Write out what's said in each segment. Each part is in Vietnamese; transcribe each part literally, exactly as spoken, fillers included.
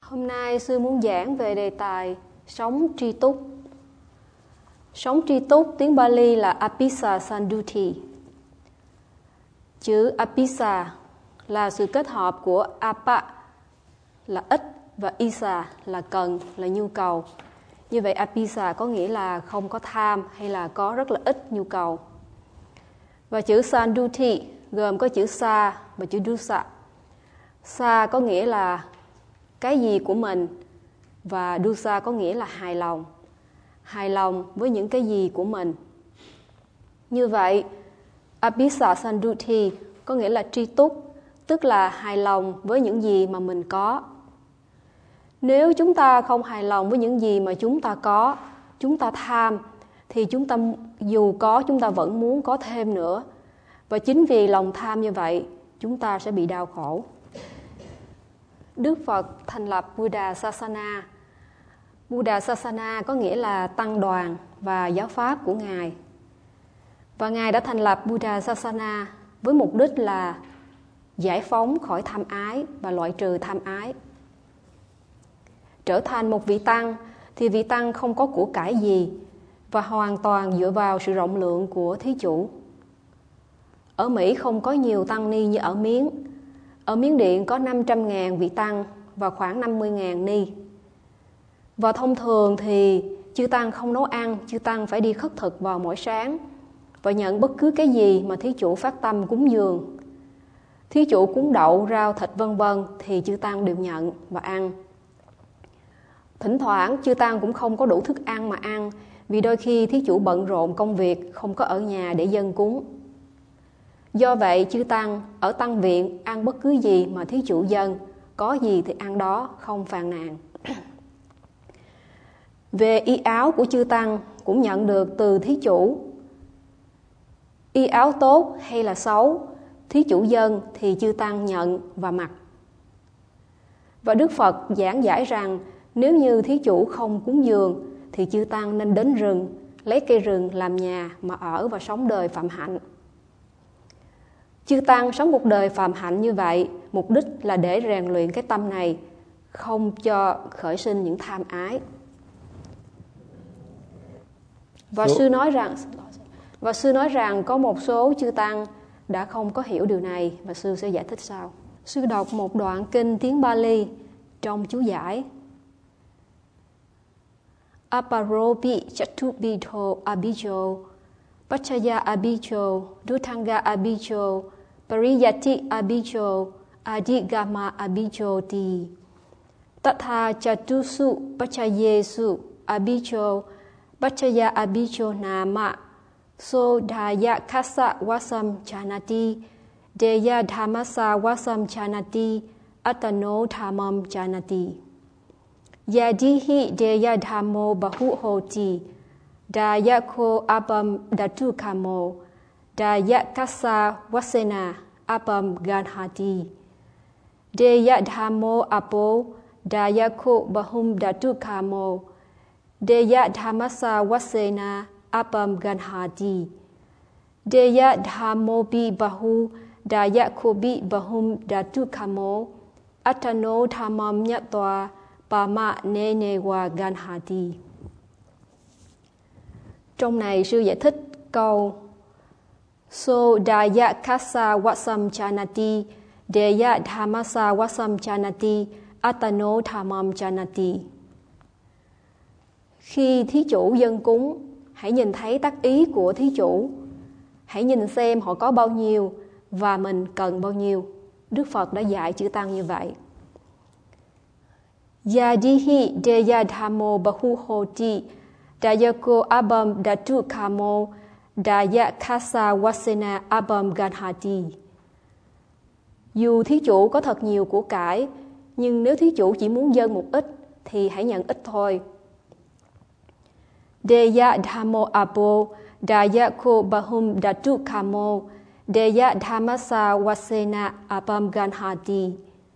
Hôm nay sư muốn giảng về đề tài sống tri túc. Sống tri túc tiếng Pali là Apissa Sandhuti. Chữ Apissa là sự kết hợp của Apa là ít và Isa là cần, là nhu cầu. Như vậy Apissa có nghĩa là không có tham hay là có rất là ít nhu cầu. Và chữ Sandhuti gồm có chữ Sa và chữ Dusa. Sa có nghĩa là cái gì của mình và Dusa có nghĩa là hài lòng. Hài lòng với những cái gì của mình. Như vậy, Apissa Sandhuti có nghĩa là tri túc, tức là hài lòng với những gì mà mình có. Nếu chúng ta không hài lòng với những gì mà chúng ta có, chúng ta tham, thì chúng ta dù có chúng ta vẫn muốn có thêm nữa. Và chính vì lòng tham như vậy, chúng ta sẽ bị đau khổ. Đức Phật thành lập Buddha Sasana. Buddha Sasana có nghĩa là tăng đoàn và giáo pháp của Ngài. Và Ngài đã thành lập Buddha Sasana với mục đích là giải phóng khỏi tham ái và loại trừ tham ái. Trở thành một vị tăng thì vị tăng không có của cải gì và hoàn toàn dựa vào sự rộng lượng của thí chủ. Ở Mỹ không có nhiều tăng ni như ở Miến. Ở Miến Điện có năm trăm nghìn vị tăng và khoảng năm mươi nghìn ni. Và thông thường thì chư tăng không nấu ăn, chư tăng phải đi khất thực vào mỗi sáng và nhận bất cứ cái gì mà thí chủ phát tâm cúng dường. Thí chủ cúng đậu, rau, thịt vân vân thì chư tăng đều nhận và ăn. Thỉnh thoảng chư tăng cũng không có đủ thức ăn mà ăn vì đôi khi thí chủ bận rộn công việc không có ở nhà để dâng cúng. Do vậy chư tăng ở tăng viện ăn bất cứ gì mà thí chủ dâng, có gì thì ăn đó, không phàn nàn. Về y áo của chư tăng cũng nhận được từ thí chủ. Y áo tốt hay là xấu, thí chủ dâng thì chư tăng nhận và mặc. Và Đức Phật giảng giải rằng nếu như thí chủ không cúng dường thì chư tăng nên đến rừng, lấy cây rừng làm nhà mà ở và sống đời phạm hạnh. Chư tăng sống một đời phạm hạnh như vậy, mục đích là để rèn luyện cái tâm này, không cho khởi sinh những tham ái. Và sư nói rằng và sư nói rằng có một số chư tăng đã không có hiểu điều này và sư sẽ giải thích sau. Sư đọc một đoạn kinh tiếng Pali trong chú giải. Aparopi chatubito abijo, Pachaya abijo, Dutanga abijo, Pariyati abijo, Adigama abijo ti. Tatha chatusu pachayesu abijo, Pachaya abijo nama, So daya kasa wasam chanati, Deya dhamasa wasam chanati, Atano dhamam chanati. Yadihi deya dhammo bahu hoti, Dayako abam datukamo, Dayakasa wasena abam ganhati. Deya dhammo apo, Dayako bahum datukamo, Deya dhamasa wasena abam ganhati. Deya dhammo bi bahu, Dayako bi bahum datukamo, Atano dhamam nyatwa, Pama nene wa ganhati. Trong này sư giải thích câu So daya kasa wasam chanati, Deya dhamasa wasam chanati, Atano dhamam chanati. Khi thí chủ dâng cúng, hãy nhìn thấy tác ý của thí chủ. Hãy nhìn xem họ có bao nhiêu và mình cần bao nhiêu. Đức Phật đã dạy chư tăng như vậy. Yadihi deya dhammo bahu hoti, Dayako abam datukamo, Dayakasa wasena abam ganhati. Dù thí chủ có thật nhiều của cải, nhưng nếu thí chủ chỉ muốn dâng một ít thì hãy nhận ít thôi. Deya dhammo apo, Dayako bahum datukamo, Deya dhamasa wasena abam ganhati.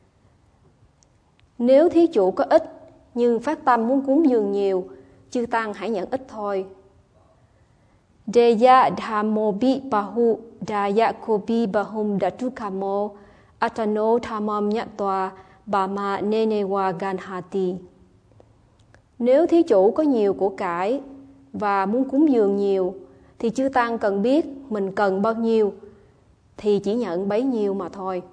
Nếu thí chủ có ít nhưng phát tâm muốn cúng dường nhiều, chư tăng hãy nhận ít thôi. Deya dhammo bi bahu, Dayako bi bahum datukamo, Atano dhamam nyatwa, Bama Nenewa Ganhati. Nếu thí chủ có nhiều của cải và muốn cúng dường nhiều, thì chư tăng cần biết mình cần bao nhiêu, thì chỉ nhận bấy nhiêu mà thôi.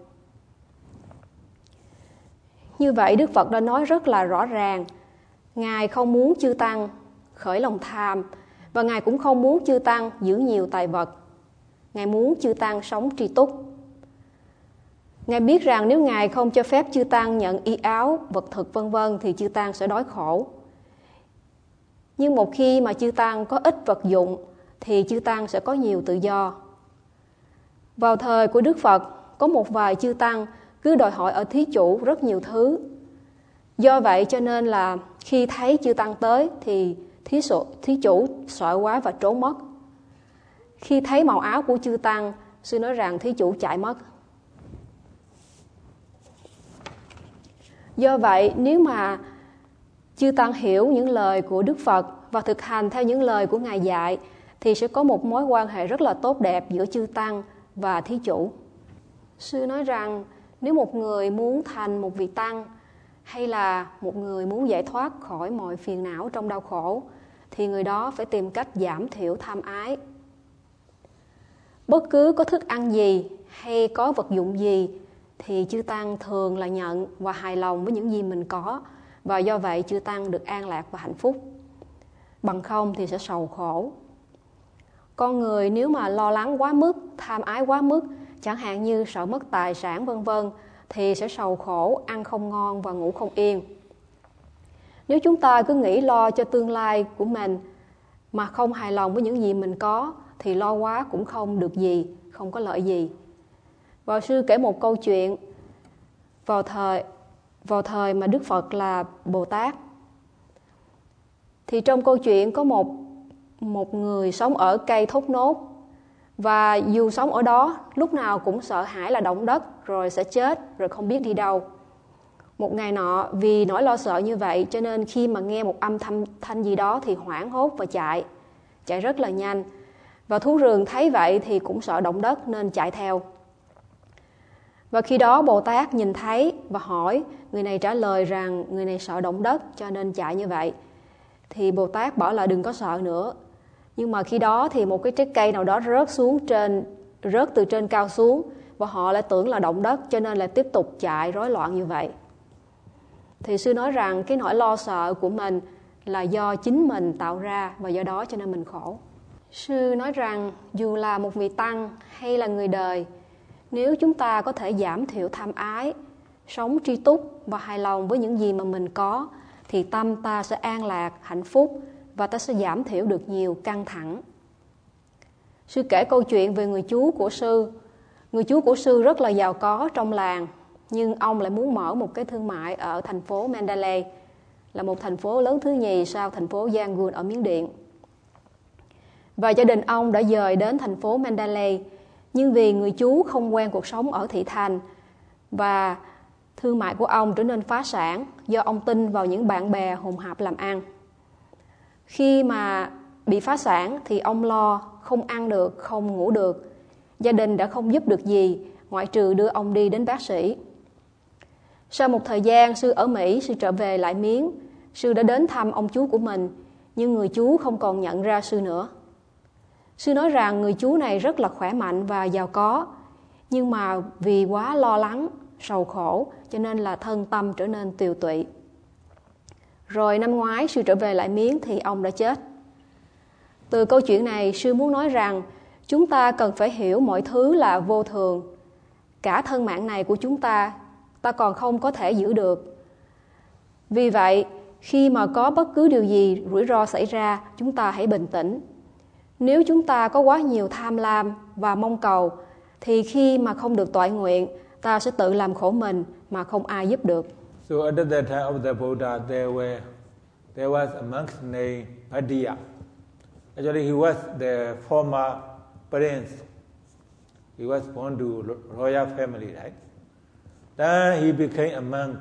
Như vậy Đức Phật đã nói rất là rõ ràng, Ngài không muốn chư tăng khởi lòng tham, và Ngài cũng không muốn chư tăng giữ nhiều tài vật. Ngài muốn chư tăng sống tri túc. Ngài biết rằng nếu Ngài không cho phép chư tăng nhận y áo, vật thực vân vân thì chư tăng sẽ đói khổ. Nhưng một khi mà chư tăng có ít vật dụng thì chư tăng sẽ có nhiều tự do. Vào thời của Đức Phật, có một vài chư tăng cứ đòi hỏi ở thí chủ rất nhiều thứ. Do vậy cho nên là khi thấy chư tăng tới thì thí, sổ, thí chủ sợ quá và trốn mất. Khi thấy màu áo của chư tăng, sư nói rằng thí chủ chạy mất. Do vậy nếu mà chư tăng hiểu những lời của Đức Phật và thực hành theo những lời của Ngài dạy, thì sẽ có một mối quan hệ rất là tốt đẹp giữa chư tăng và thí chủ. Sư nói rằng nếu một người muốn thành một vị tăng, hay là một người muốn giải thoát khỏi mọi phiền não trong đau khổ, thì người đó phải tìm cách giảm thiểu tham ái. Bất cứ có thức ăn gì hay có vật dụng gì thì chư tăng thường là nhận và hài lòng với những gì mình có, và do vậy chư tăng được an lạc và hạnh phúc. Bằng không thì sẽ sầu khổ. Con người nếu mà lo lắng quá mức, tham ái quá mức, chẳng hạn như sợ mất tài sản vân vân, thì sẽ sầu khổ, ăn không ngon và ngủ không yên. Nếu chúng ta cứ nghĩ lo cho tương lai của mình mà không hài lòng với những gì mình có, thì lo quá cũng không được gì, không có lợi gì. Và sư kể một câu chuyện vào thời, vào thời mà Đức Phật là Bồ Tát. Thì trong câu chuyện có một, một người sống ở cây Thốt Nốt, và dù sống ở đó lúc nào cũng sợ hãi là động đất rồi sẽ chết, rồi không biết đi đâu. Một ngày nọ vì nỗi lo sợ như vậy cho nên khi mà nghe một âm thanh, thanh gì đó thì hoảng hốt và chạy, chạy rất là nhanh. Và thú rừng thấy vậy thì cũng sợ động đất nên chạy theo. Và khi đó Bồ Tát nhìn thấy và hỏi, người này trả lời rằng người này sợ động đất cho nên chạy như vậy. Thì Bồ Tát bảo là đừng có sợ nữa. Nhưng mà khi đó thì một cái trái cây nào đó rớt xuống trên, rớt từ trên cao xuống, và họ lại tưởng là động đất cho nên lại tiếp tục chạy rối loạn như vậy. Thì sư nói rằng cái nỗi lo sợ của mình là do chính mình tạo ra, và do đó cho nên mình khổ. Sư nói rằng dù là một vị tăng hay là người đời, nếu chúng ta có thể giảm thiểu tham ái, sống tri túc và hài lòng với những gì mà mình có, thì tâm ta sẽ an lạc, hạnh phúc, và ta sẽ giảm thiểu được nhiều căng thẳng. Sư kể câu chuyện về người chú của sư. Người chú của sư rất là giàu có trong làng, nhưng ông lại muốn mở một cái thương mại ở thành phố Mandalay, là một thành phố lớn thứ nhì sau thành phố Yangon ở Miến Điện. Và gia đình ông đã dời đến thành phố Mandalay, nhưng vì người chú không quen cuộc sống ở thị thành, và thương mại của ông trở nên phá sản do ông tin vào những bạn bè hùng hạp làm ăn. Khi mà bị phá sản thì ông lo, không ăn được, không ngủ được. Gia đình đã không giúp được gì, ngoại trừ đưa ông đi đến bác sĩ. Sau một thời gian sư ở Mỹ, sư trở về lại Miến. Sư đã đến thăm ông chú của mình, nhưng người chú không còn nhận ra sư nữa. Sư nói rằng người chú này rất là khỏe mạnh và giàu có, nhưng mà vì quá lo lắng, sầu khổ, cho nên là thân tâm trở nên tiều tụy. Rồi năm ngoái sư trở về lại Miến thì ông đã chết. Từ câu chuyện này, sư muốn nói rằng chúng ta cần phải hiểu mọi thứ là vô thường. Cả thân mạng này của chúng ta, ta còn không có thể giữ được. Vì vậy, khi mà có bất cứ điều gì rủi ro xảy ra, chúng ta hãy bình tĩnh. Nếu chúng ta có quá nhiều tham lam và mong cầu, thì khi mà không được toại nguyện, ta sẽ tự làm khổ mình mà không ai giúp được. So at the time of the Buddha, there were there was a monk named Bhaddiya. Actually, he was the former prince. He was born to royal family, right? Then he became a monk.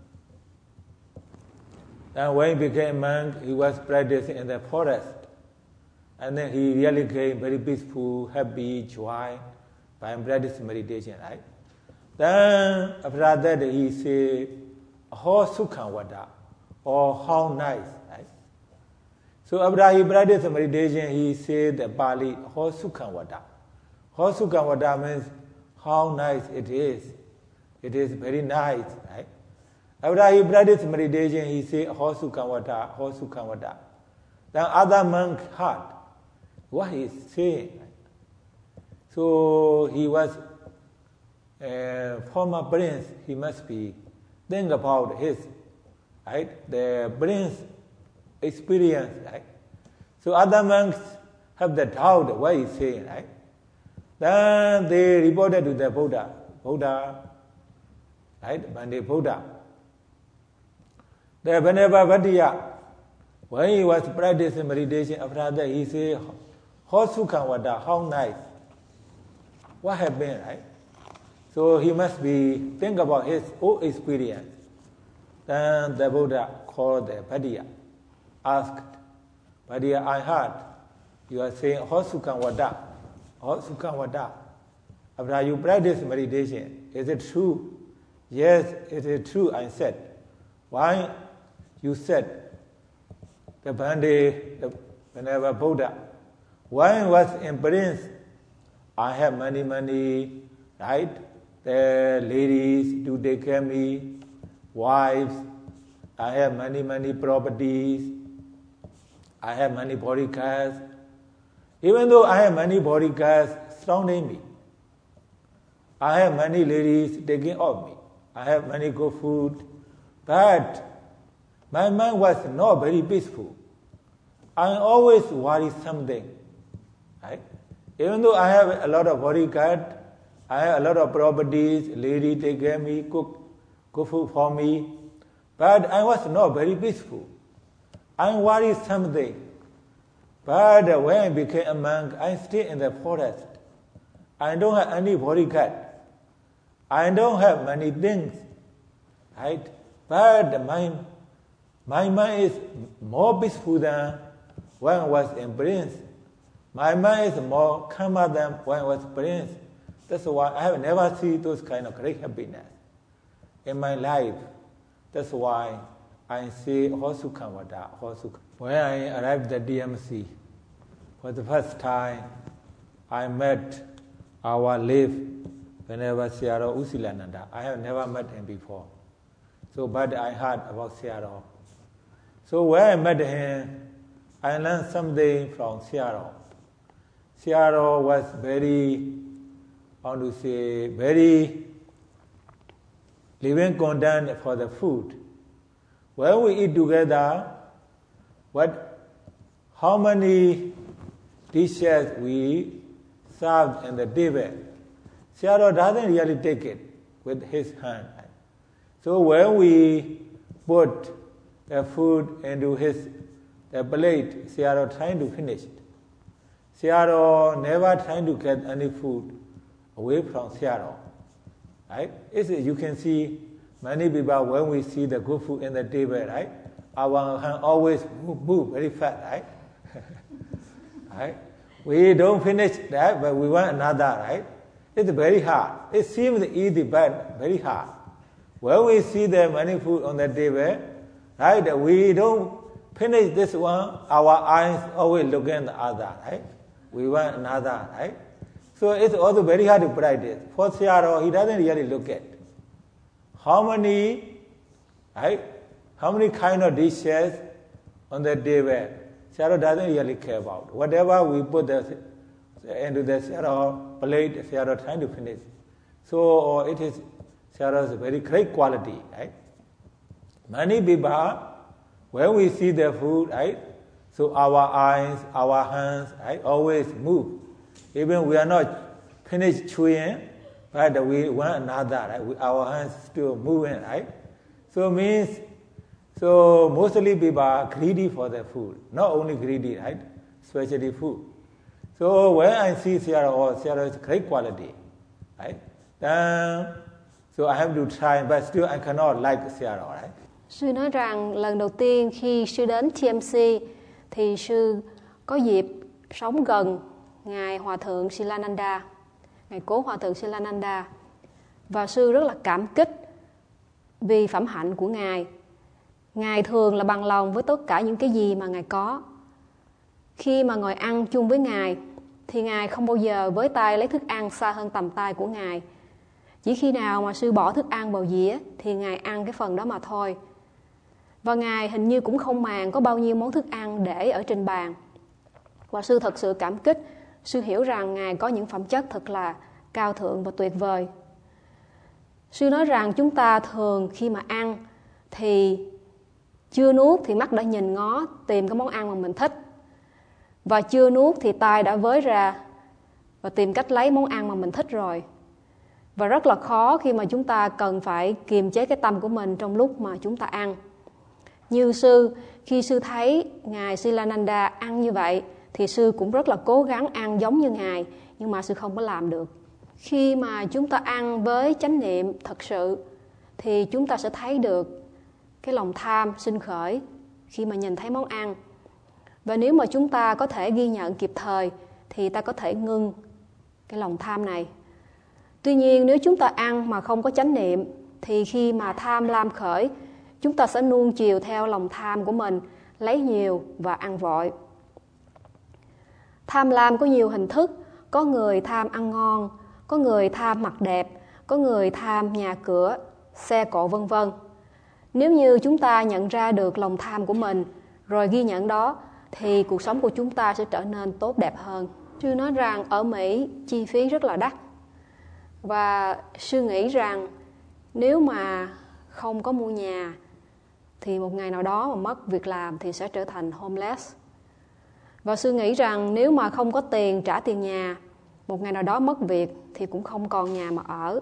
Then when he became a monk, he was practicing in the forest. And then he really became very peaceful, happy, joy by practicing meditation, right? Then after that, he said, how Sukhamvada, or how nice, right? So after he practiced meditation, he said the Pali, how Sukhamvada. How Sukhamvada means how nice it is. It is very nice, right? After he practiced meditation, he said, how Sukhamvada, how Sukhamvada. Then other monk heard what he is saying. So he was a former prince, he must be think about his, right, the prince experience, right? So other monks have the doubt what he is saying, right? Then they reported to the Buddha, Buddha, right, Bhante Buddha. The Bhanavavadiya, when he was practicing meditation, after that he said, how Sukhamvada, how nice. What happened, right? So he must be think about his own experience. Then the Buddha called the Bhadiya, asked, Bhadiya, I heard you are saying, how Sukhamvada, how Sukhamvada. After you practice meditation, is it true? Yes, it is true, I said. Why you said? The Bhante, the whenever Buddha, when I was in prince, I have many, many, right? The ladies do take care of me, wives, I have many, many properties, I have many bodyguards. Even though I have many bodyguards surrounding me, I have many ladies taking of me, I have many good food, but my mind was not very peaceful. I always worry something, right? Even though I have a lot of bodyguard, I have a lot of properties, lady take care of me, cook, cook food for me, but I was not very peaceful. I worry something. But when I became a monk, I stay in the forest. I don't have any bodyguard. I don't have many things, right? But my, my mind is more peaceful than when I was in prince. My mind is more calmer than when I was prince. That's why I have never seen those kind of great happiness in my life. That's why I say Hosukhamvada, Hosukhamvada. When I arrived at D M C, for the first time, I met our late Venerable Sayadaw U Silananda. I have never met him before. So, but I heard about Sayadaw. So when I met him, I learned something from Sayadaw. Sayadaw was very, I want to say, very living content for the food. When we eat together, what, how many dishes we served in the table, Sayadaw doesn't really take it with his hand. So when we put the food into his the plate, Sayadaw trying to finish it. Sayadaw never trying to get any food away from Sayadaw. Right? It's, you can see many people when we see the good food in the table, right? Our hand always move, move very fast, right? Right? We don't finish that, but we want another, right? It's very hard. It seems easy, but very hard. When we see the many food on the table, right? We don't finish this one. Our eyes always look at the other, right? We want another, right? So it's also very hard to practice. For Sayadaw, he doesn't really look at how many, right? How many kind of dishes on the table. Sayadaw doesn't really care about. Whatever we put the, into the Sayadaw plate, Sayadaw trying to finish. So it is Sayadaw's very great quality, right? Many people, when we see the food, right? So our eyes, our hands, right, always move. Even we are not finished chewing, but we want another, right? We, our hands still moving, right? So means, so mostly people are greedy for the food. Not only greedy, right? Especially food. So when I see Sayadaw, oh, Sayadaw is great quality, right? Then, so I have to try, but still I cannot like Sayadaw, right? Sư nói rằng lần đầu tiên khi sư đến T M C thì sư có dịp sống gần ngài Hòa thượng Silananda, ngài cố Hòa thượng Silananda, và sư rất là cảm kích vì phẩm hạnh của Ngài. Ngài thường là bằng lòng với tất cả những cái gì mà Ngài có. Khi mà ngồi ăn chung với Ngài thì Ngài không bao giờ với tay lấy thức ăn xa hơn tầm tay của Ngài. Chỉ khi nào mà sư bỏ thức ăn vào dĩa thì Ngài ăn cái phần đó mà thôi. Và Ngài hình như cũng không màng có bao nhiêu món thức ăn để ở trên bàn. Và sư thật sự cảm kích. Sư hiểu rằng Ngài có những phẩm chất thật là cao thượng và tuyệt vời. Sư nói rằng chúng ta thường khi mà ăn thì chưa nuốt thì mắt đã nhìn ngó tìm cái món ăn mà mình thích. Và chưa nuốt thì tai đã với ra và tìm cách lấy món ăn mà mình thích rồi. Và rất là khó khi mà chúng ta cần phải kiềm chế cái tâm của mình trong lúc mà chúng ta ăn. Như sư, khi sư thấy Ngài Silananda ăn như vậy thì sư cũng rất là cố gắng ăn giống như Ngài, nhưng mà sư không có làm được. Khi mà chúng ta ăn với chánh niệm thật sự thì chúng ta sẽ thấy được cái lòng tham sinh khởi khi mà nhìn thấy món ăn. Và nếu mà chúng ta có thể ghi nhận kịp thời thì ta có thể ngưng cái lòng tham này. Tuy nhiên nếu chúng ta ăn mà không có chánh niệm thì khi mà tham lam khởi, chúng ta sẽ nuông chiều theo lòng tham của mình, lấy nhiều và ăn vội. Tham lam có nhiều hình thức, có người tham ăn ngon, có người tham mặc đẹp, có người tham nhà cửa, xe cộ vân vân. Nếu như chúng ta nhận ra được lòng tham của mình rồi ghi nhận đó thì cuộc sống của chúng ta sẽ trở nên tốt đẹp hơn. Sư nói rằng ở Mỹ chi phí rất là đắt. Và sư nghĩ rằng nếu mà không có mua nhà thì một ngày nào đó mà mất việc làm thì sẽ trở thành homeless. Và sư nghĩ rằng nếu mà không có tiền trả tiền nhà, một ngày nào đó mất việc thì cũng không còn nhà mà ở.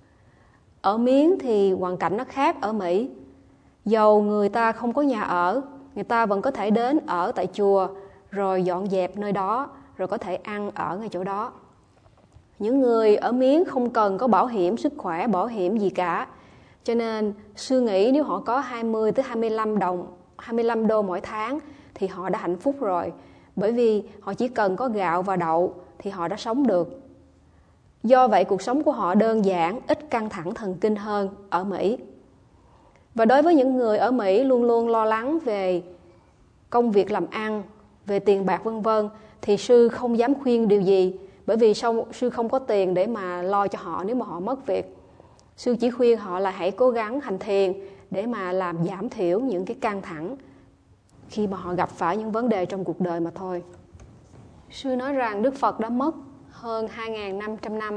Ở Miến thì hoàn cảnh nó khác ở Mỹ. Dầu người ta không có nhà ở, người ta vẫn có thể đến ở tại chùa, rồi dọn dẹp nơi đó, rồi có thể ăn ở ngay chỗ đó. Những người ở Miến không cần có bảo hiểm sức khỏe, bảo hiểm gì cả. Cho nên sư nghĩ nếu họ có hai mươi tới hai mươi lăm đồng, hai mươi lăm đô mỗi tháng thì họ đã hạnh phúc rồi. Bởi vì họ chỉ cần có gạo và đậu thì họ đã sống được. Do vậy cuộc sống của họ đơn giản, ít căng thẳng thần kinh hơn ở Mỹ. Và đối với những người ở Mỹ luôn luôn lo lắng về công việc làm ăn, về tiền bạc vân vân thì sư không dám khuyên điều gì, bởi vì sư không có tiền để mà lo cho họ nếu mà họ mất việc. Sư chỉ khuyên họ là hãy cố gắng hành thiền để mà làm giảm thiểu những cái căng thẳng khi mà họ gặp phải những vấn đề trong cuộc đời mà thôi. Sư nói rằng Đức Phật đã mất hơn hai nghìn năm trăm năm.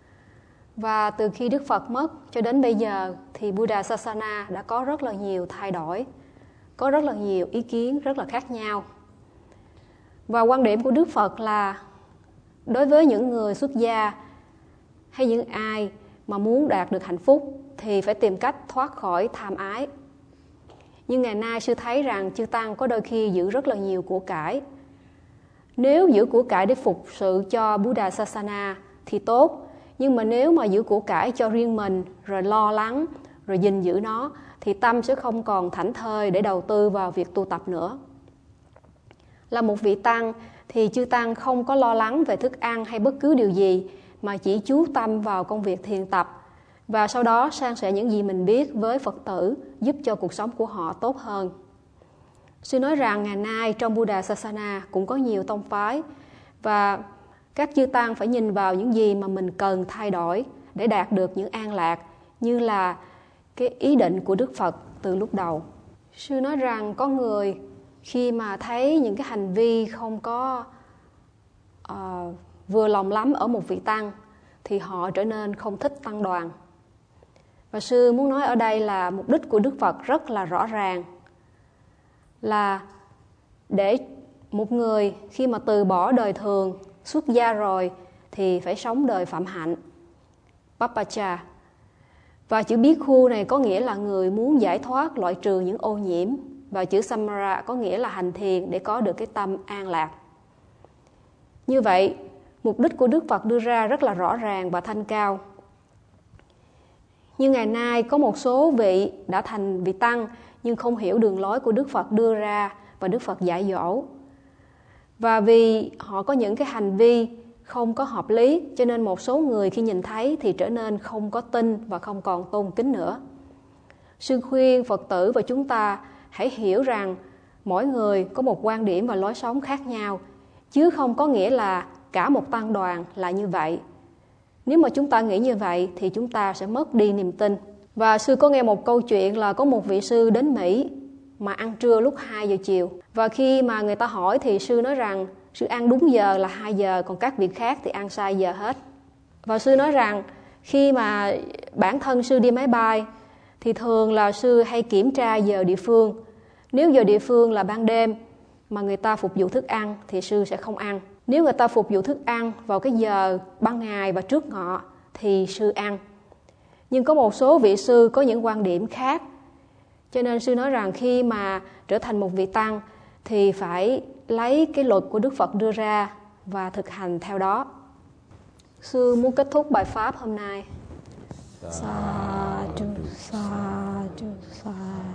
Và từ khi Đức Phật mất cho đến bây giờ thì Buddha Sasana đã có rất là nhiều thay đổi, có rất là nhiều ý kiến rất là khác nhau. Và quan điểm của Đức Phật là đối với những người xuất gia hay những ai mà muốn đạt được hạnh phúc thì phải tìm cách thoát khỏi tham ái. Nhưng ngày nay sư thấy rằng chư Tăng có đôi khi giữ rất là nhiều của cải. Nếu giữ của cải để phục sự cho Buddha Sasana thì tốt. Nhưng mà nếu mà giữ của cải cho riêng mình, rồi lo lắng, rồi gìn giữ nó, thì tâm sẽ không còn thảnh thơi để đầu tư vào việc tu tập nữa. Là một vị Tăng thì chư Tăng không có lo lắng về thức ăn hay bất cứ điều gì, mà chỉ chú tâm vào công việc thiền tập, và sau đó san sẻ những gì mình biết với Phật tử, giúp cho cuộc sống của họ tốt hơn. Sư nói rằng ngày nay trong Buddha Sasana cũng có nhiều tông phái, và các chư Tăng phải nhìn vào những gì mà mình cần thay đổi để đạt được những an lạc, như là cái ý định của Đức Phật từ lúc đầu. Sư nói rằng có người khi mà thấy những cái hành vi không có uh, vừa lòng lắm ở một vị Tăng thì họ trở nên không thích tăng đoàn. Và sư muốn nói ở đây là mục đích của Đức Phật rất là rõ ràng, là để một người khi mà từ bỏ đời thường, xuất gia rồi thì phải sống đời phạm hạnh, Papacha. Và chữ Bhikkhu này có nghĩa là người muốn giải thoát, loại trừ những ô nhiễm. Và chữ Samara có nghĩa là hành thiền để có được cái tâm an lạc. Như vậy, mục đích của Đức Phật đưa ra rất là rõ ràng và thanh cao. Nhưng ngày nay có một số vị đã thành vị Tăng nhưng không hiểu đường lối của Đức Phật đưa ra và Đức Phật dạy dỗ. Và vì họ có những cái hành vi không có hợp lý, cho nên một số người khi nhìn thấy thì trở nên không có tin và không còn tôn kính nữa. Sư khuyên Phật tử và chúng ta hãy hiểu rằng mỗi người có một quan điểm và lối sống khác nhau, chứ không có nghĩa là cả một tăng đoàn là như vậy. Nếu mà chúng ta nghĩ như vậy thì chúng ta sẽ mất đi niềm tin. Và sư có nghe một câu chuyện là có một vị sư đến Mỹ mà ăn trưa lúc hai giờ chiều. Và khi mà người ta hỏi thì sư nói rằng sư ăn đúng giờ là hai giờ, còn các vị khác thì ăn sai giờ hết. Và sư nói rằng khi mà bản thân sư đi máy bay thì thường là sư hay kiểm tra giờ địa phương. Nếu giờ địa phương là ban đêm mà người ta phục vụ thức ăn thì sư sẽ không ăn. Nếu người ta phục vụ thức ăn vào cái giờ ban ngày và trước ngọ thì sư ăn. Nhưng có một số vị sư có những quan điểm khác. Cho nên sư nói rằng khi mà trở thành một vị tăng thì phải lấy cái luật của Đức Phật đưa ra và thực hành theo đó. Sư muốn kết thúc bài pháp hôm nay. Sa du, sa du, sa